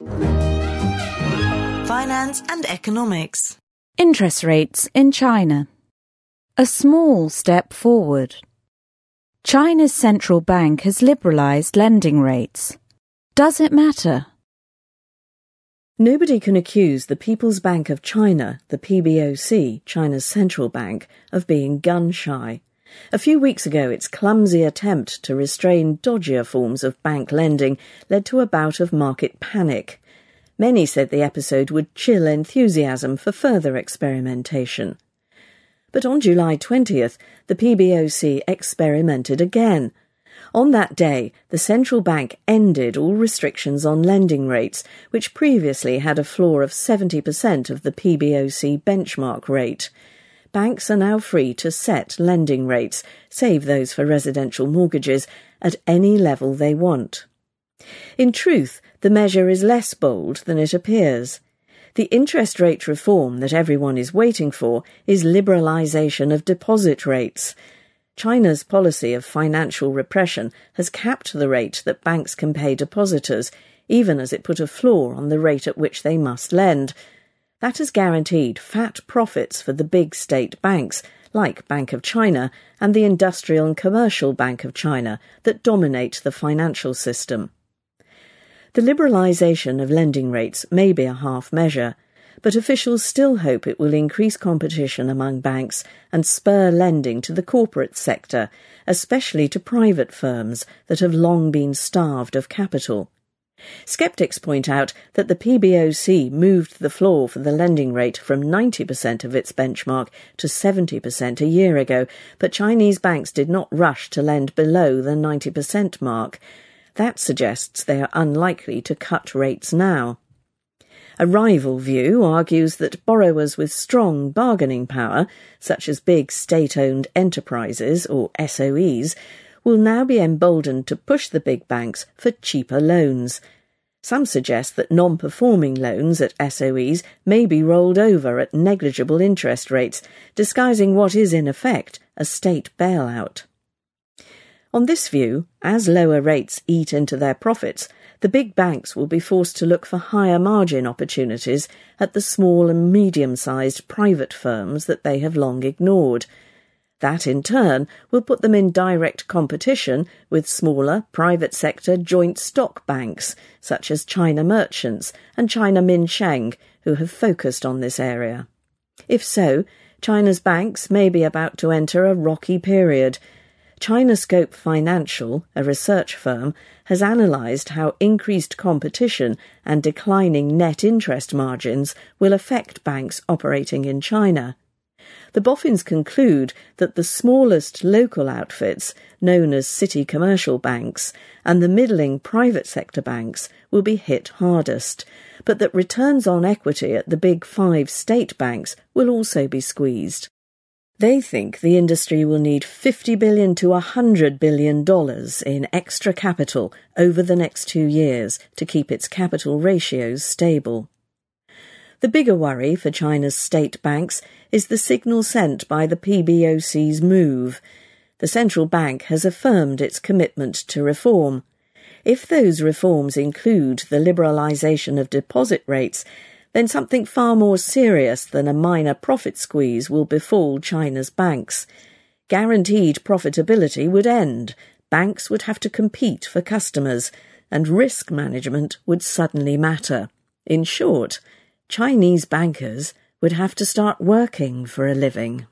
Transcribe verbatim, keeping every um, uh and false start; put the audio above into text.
Finance and economics. Interest rates in China. A small step forward. China's central bank has liberalized lending rates. Does it matter? Nobody can accuse the People's Bank of China, the P B O C, China's central bank, of being gun-shy. A few weeks ago, its clumsy attempt to restrain dodgier forms of bank lending led to a bout of market panic. Many said the episode would chill enthusiasm for further experimentation. But on July twentieth, the P B O C experimented again. On that day, the central bank ended all restrictions on lending rates, which previously had a floor of seventy percent of the P B O C benchmark rate. Banks are now free to set lending rates, save those for residential mortgages, at any level they want. In truth, the measure is less bold than it appears. The interest rate reform that everyone is waiting for is liberalisation of deposit rates. China's policy of financial repression has capped the rate that banks can pay depositors, even as it put a floor on the rate at which they must lend. That has guaranteed fat profits for the big state banks, like Bank of China and the Industrial and Commercial Bank of China, that dominate the financial system. The liberalisation of lending rates may be a half measure, but officials still hope it will increase competition among banks and spur lending to the corporate sector, especially to private firms that have long been starved of capital. Skeptics point out that the P B O C moved the floor for the lending rate from ninety percent of its benchmark to seventy percent a year ago, but Chinese banks did not rush to lend below the ninety percent mark. That suggests they are unlikely to cut rates now. A rival view argues that borrowers with strong bargaining power, such as big state-owned enterprises or S O Es, will now be emboldened to push the big banks for cheaper loans. Some suggest that non-performing loans at S O Es may be rolled over at negligible interest rates, disguising what is in effect a state bailout. On this view, as lower rates eat into their profits, the big banks will be forced to look for higher margin opportunities at the small and medium-sized private firms that they have long ignored. That, in turn, will put them in direct competition with smaller private sector joint stock banks, such as China Merchants and China Minsheng, who have focused on this area. If so, China's banks may be about to enter a rocky period. Chinascope Financial, a research firm, has analysed how increased competition and declining net interest margins will affect banks operating in China. The boffins conclude that the smallest local outfits, known as city commercial banks, and the middling private sector banks will be hit hardest, but that returns on equity at the big five state banks will also be squeezed. They think the industry will need fifty billion dollars to one hundred billion dollars in extra capital over the next two years to keep its capital ratios stable. The bigger worry for China's state banks is the signal sent by the P B O C's move. The central bank has affirmed its commitment to reform. If those reforms include the liberalisation of deposit rates, then something far more serious than a minor profit squeeze will befall China's banks. Guaranteed profitability would end, banks would have to compete for customers, and risk management would suddenly matter. In short, Chinese bankers would have to start working for a living.